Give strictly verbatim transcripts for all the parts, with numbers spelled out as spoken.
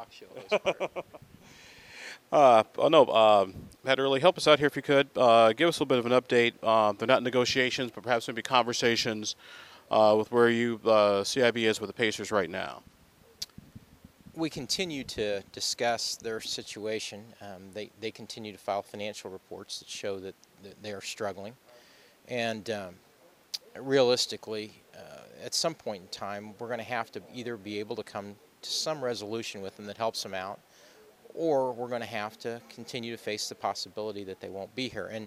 talk show host part. Uh, oh no, um, Pat Early, help us out here if you could. Uh, give us a little bit of an update. Uh, they're not negotiations, but perhaps maybe conversations uh, with where you uh, C I B is with the Pacers right now. We continue to discuss their situation. Um, they, they continue to file financial reports that show that, that they are struggling. And um, realistically, uh, at some point in time, we're going to have to either be able to come to some resolution with them that helps them out, or we're going to have to continue to face the possibility that they won't be here. And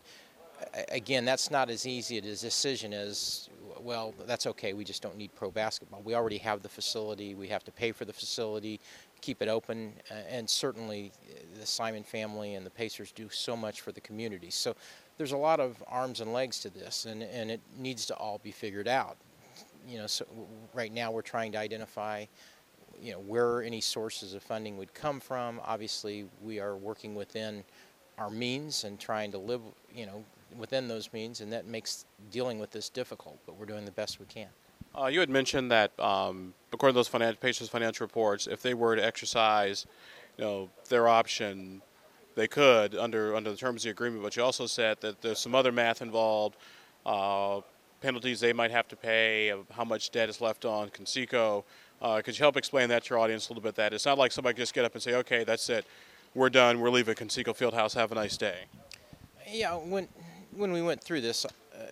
again, that's not as easy a decision as, well, that's okay, we just don't need pro basketball. We already have the facility, we have to pay for the facility, keep it open, and certainly the Simon family and the Pacers do so much for the community. So there's a lot of arms and legs to this, and, and it needs to all be figured out. You know, so right now we're trying to identify, you know, where any sources of funding would come from. Obviously, we are working within our means and trying to live, you know, within those means, and that makes dealing with this difficult, but we're doing the best we can. Uh, you had mentioned that um, according to those finan- Pacers financial reports, if they were to exercise, you know, their option, they could under under the terms of the agreement. But you also said that there's some other math involved, uh, penalties they might have to pay, of how much debt is left on Conseco. Uh, could you help explain that to your audience a little bit? That it's not like somebody can just get up and say, "Okay, that's it, we're done, we're leaving Conseco Fieldhouse. Have a nice day." Yeah, when when we went through this, uh,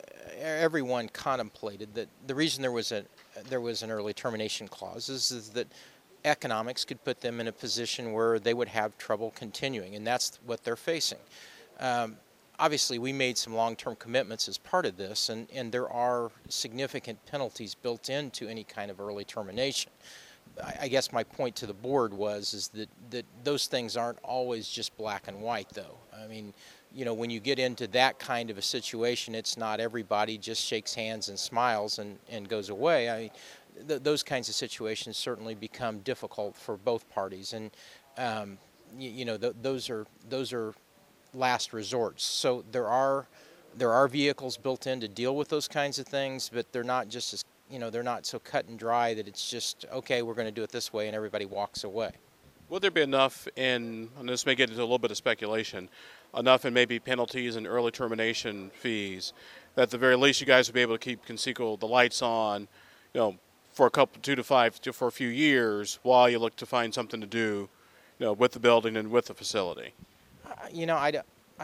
everyone contemplated that the reason there was a there was an early termination clause is, is that economics could put them in a position where they would have trouble continuing, and that's what they're facing. Um, obviously, we made some long-term commitments as part of this, and, and there are significant penalties built into any kind of early termination. I, I guess my point to the board was is that, that those things aren't always just black and white, though. I mean, you know, when you get into that kind of a situation, it's not everybody just shakes hands and smiles and, and goes away. I mean, th- those kinds of situations certainly become difficult for both parties, and um, you, you know, th- those are those are last resorts. So there are there are vehicles built in to deal with those kinds of things, but they're not just as, you know, they're not so cut and dry that it's just, okay, we're going to do it this way, and everybody walks away. Would there be enough in, and this may get into a little bit of speculation, enough in maybe penalties and early termination fees that at the very least you guys would be able to keep Conseco the lights on, you know, for a couple, two to five, to, for a few years while you look to find something to do, you know, with the building and with the facility? Uh, you know, I, I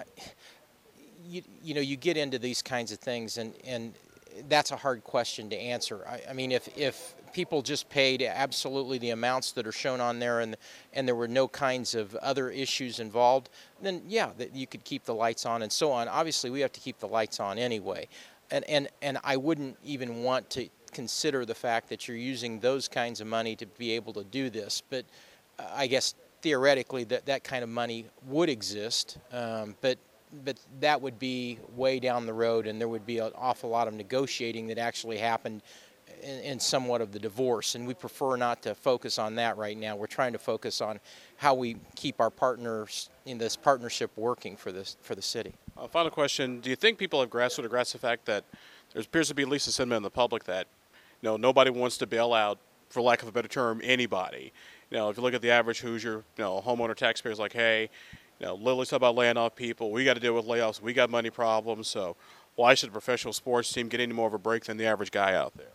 you, you know, you get into these kinds of things, and, and that's a hard question to answer. I, I mean, if, if people just paid absolutely the amounts that are shown on there, and and there were no kinds of other issues involved, then yeah, that you could keep the lights on and so on. Obviously, we have to keep the lights on anyway, and and and I wouldn't even want to consider the fact that you're using those kinds of money to be able to do this. But uh, I guess theoretically that that kind of money would exist, um, but. But that would be way down the road, and there would be an awful lot of negotiating that actually happened in, in somewhat of the divorce, and we prefer not to focus on that right now. We're trying to focus on how we keep our partners in this partnership working for this for the city. Uh, final question: do you think people have grasped or grasped the fact that there appears to be at least a sentiment in the public that, you know, nobody wants to bail out, for lack of a better term, anybody? You know, if you look at the average Hoosier, you know, homeowner taxpayer is like, hey, you know, Lily's talking about laying off people. We got to deal with layoffs. We got money problems. So why should a professional sports team get any more of a break than the average guy out there?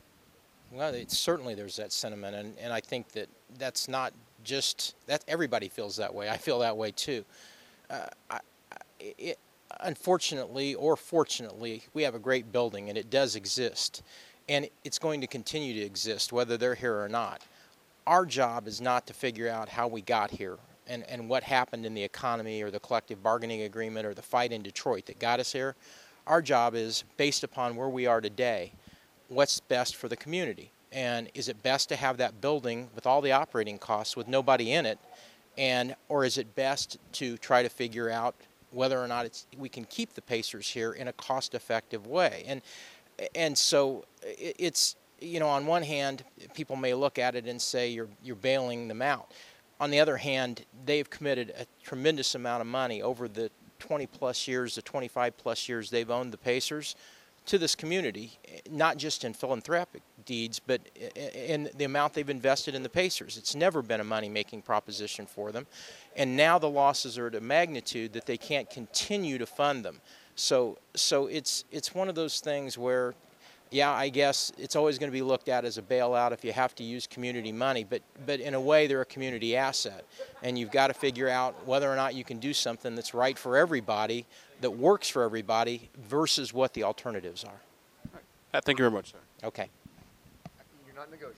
Well, it's, certainly there's that sentiment, and, and I think that that's not just that everybody feels that way. I feel that way too. Uh, I, it, unfortunately or fortunately, we have a great building, and it does exist, and it's going to continue to exist whether they're here or not. Our job is not to figure out how we got here and, and what happened in the economy or the collective bargaining agreement or the fight in Detroit that got us here. Our job is, based upon where we are today, what's best for the community. And is it best to have that building with all the operating costs with nobody in it, and or is it best to try to figure out whether or not it's, we can keep the Pacers here in a cost-effective way? And and so it's, you know, on one hand, people may look at it and say you're you're bailing them out. On the other hand, they've committed a tremendous amount of money over the twenty plus years, the twenty-five plus years they've owned the Pacers, to this community, not just in philanthropic deeds, but in the amount they've invested in the Pacers. It's never been a money-making proposition for them, and now the losses are at a magnitude that they can't continue to fund them. So, so it's it's one of those things where, yeah, I guess it's always going to be looked at as a bailout if you have to use community money, but but in a way they're a community asset, and you've got to figure out whether or not you can do something that's right for everybody, that works for everybody, versus what the alternatives are. Uh, Thank you very much, sir. Okay. You're not negotiating.